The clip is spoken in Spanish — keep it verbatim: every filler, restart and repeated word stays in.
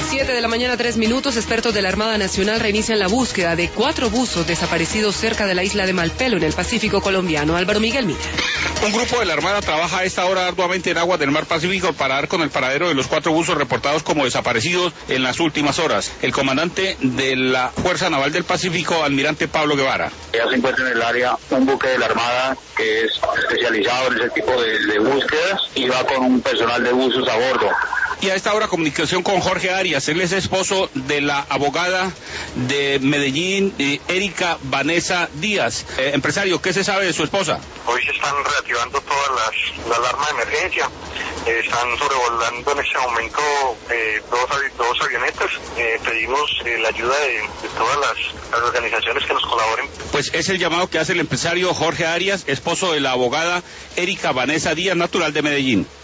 siete de la mañana, tres minutos. Expertos de la Armada Nacional reinician la búsqueda de cuatro buzos desaparecidos cerca de la isla de Malpelo, en el Pacífico colombiano. Álvaro Miguel Mira. Un grupo de la Armada trabaja a esta hora arduamente en aguas del mar Pacífico para dar con el paradero de los cuatro buzos reportados como desaparecidos en las últimas horas. El comandante de la Fuerza Naval del Pacífico, almirante Pablo Guevara. Ya se encuentra en el área un buque de la Armada que es especializado en ese tipo de, de búsquedas y va con un personal de buzos a bordo. Y a esta hora comunicación con Jorge Arias, él es esposo de la abogada de Medellín, eh, Erika Vanessa Díaz. Eh, empresario, ¿qué se sabe de su esposa? Hoy se están reactivando todas las, las alarmas de emergencia, eh, están sobrevolando en este momento eh, dos, dos avionetas, eh, pedimos eh, la ayuda de, de todas las, las organizaciones que nos colaboren. Pues es el llamado que hace el empresario Jorge Arias, esposo de la abogada Erika Vanessa Díaz, natural de Medellín.